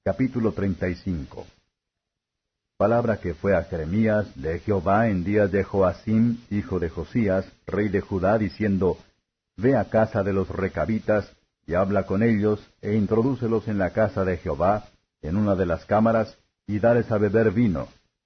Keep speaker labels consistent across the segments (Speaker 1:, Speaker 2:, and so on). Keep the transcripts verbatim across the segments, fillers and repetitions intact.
Speaker 1: Capítulo treinta y cinco. Palabra que fue a Jeremías de Jehová en días de Joacim, hijo de Josías, rey de Judá, diciendo, Ve a casa de los recabitas, y habla con ellos, e introdúcelos en la casa de Jehová, en una de las cámaras, y dales a beber vino.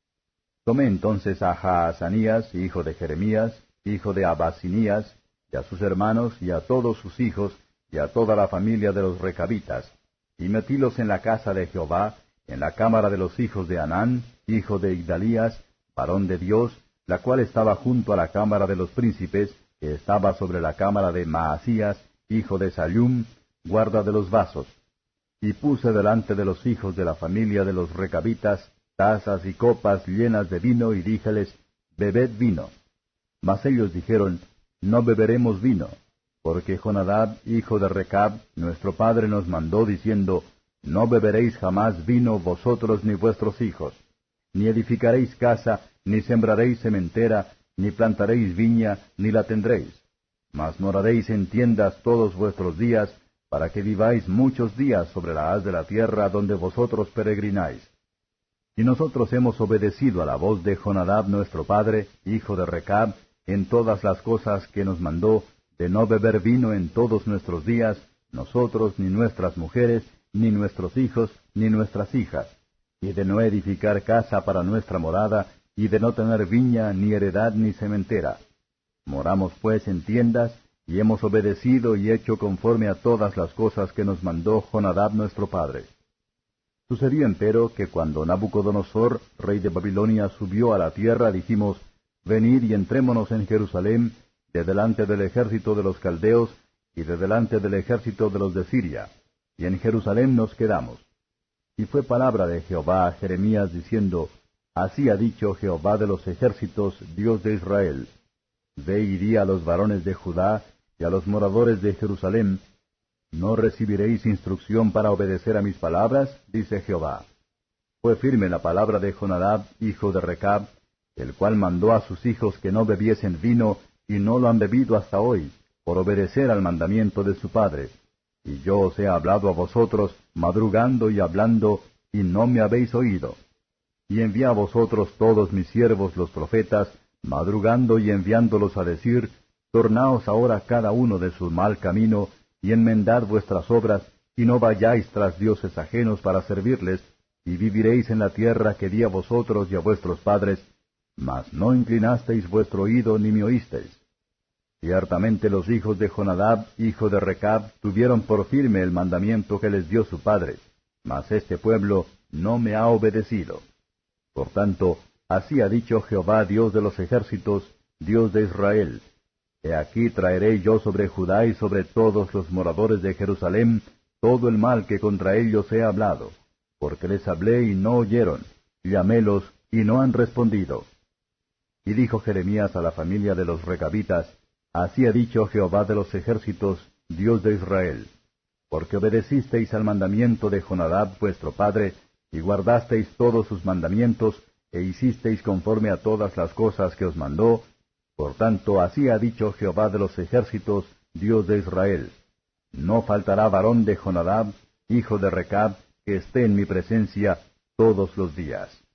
Speaker 1: Tomé entonces a Jaazanías, hijo de Jeremías, hijo de Abasinías, y a sus hermanos, y a todos sus hijos, y a toda la familia de los recabitas, y metílos en la casa de Jehová, en la cámara de los hijos de Anán, hijo de Igdalías, varón de Dios, la cual estaba junto a la cámara de los príncipes, que estaba sobre la cámara de Maasías, hijo de Sallum, guarda de los vasos. Y puse delante de los hijos de la familia de los recabitas tazas y copas llenas de vino, y díjeles, Bebed vino. Mas ellos dijeron, No beberemos vino, porque Jonadab, hijo de Recab, nuestro padre, nos mandó, diciendo, No beberéis jamás vino vosotros ni vuestros hijos, ni edificaréis casa, ni sembraréis sementera, ni plantaréis viña, ni la tendréis. Mas moraréis en tiendas todos vuestros días, para que viváis muchos días sobre la haz de la tierra donde vosotros peregrináis. Y nosotros hemos obedecido a la voz de Jonadab nuestro padre, hijo de Recab, en todas las cosas que nos mandó, de no beber vino en todos nuestros días, nosotros, ni nuestras mujeres, ni nuestros hijos, ni nuestras hijas, y de no edificar casa para nuestra morada, y de no tener viña, ni heredad, ni sementera. Moramos pues en tiendas, y hemos obedecido y hecho conforme a todas las cosas que nos mandó Jonadab nuestro padre. Sucedió empero que cuando Nabucodonosor, rey de Babilonia, subió a la tierra, dijimos, Venid y entrémonos en Jerusalén, de delante del ejército de los caldeos, y de delante del ejército de los de Siria, y en Jerusalén nos quedamos. Y fue palabra de Jehová a Jeremías, diciendo, Así ha dicho Jehová de los ejércitos, Dios de Israel, Ve y di a los varones de Judá, y a los moradores de Jerusalén, ¿no recibiréis instrucción para obedecer a mis palabras? Dice Jehová. Fue firme la palabra de Jonadab, hijo de Recab, el cual mandó a sus hijos que no bebiesen vino, y no lo han bebido hasta hoy, por obedecer al mandamiento de su padre. Y yo os he hablado a vosotros, madrugando y hablando, y no me habéis oído. Y envié a vosotros todos mis siervos los profetas, madrugando y enviándolos a decir, Tornaos ahora cada uno de su mal camino, y enmendad vuestras obras, y no vayáis tras dioses ajenos para servirles, y viviréis en la tierra que di a vosotros y a vuestros padres, mas no inclinasteis vuestro oído ni me oísteis. Ciertamente los hijos de Jonadab, hijo de Recab, tuvieron por firme el mandamiento que les dio su padre, mas este pueblo no me ha obedecido. Por tanto, así ha dicho Jehová, Dios de los ejércitos, Dios de Israel, He aquí traeré yo sobre Judá y sobre todos los moradores de Jerusalén todo el mal que contra ellos he hablado, porque les hablé y no oyeron, llamélos y no han respondido. Y dijo Jeremías a la familia de los recabitas, Así ha dicho Jehová de los ejércitos, Dios de Israel, porque obedecisteis al mandamiento de Jonadab vuestro padre, y guardasteis todos sus mandamientos, e hicisteis conforme a todas las cosas que os mandó. Por tanto, así ha dicho Jehová de los ejércitos, Dios de Israel, No faltará varón de Jonadab, hijo de Recab, que esté en mi presencia todos los días.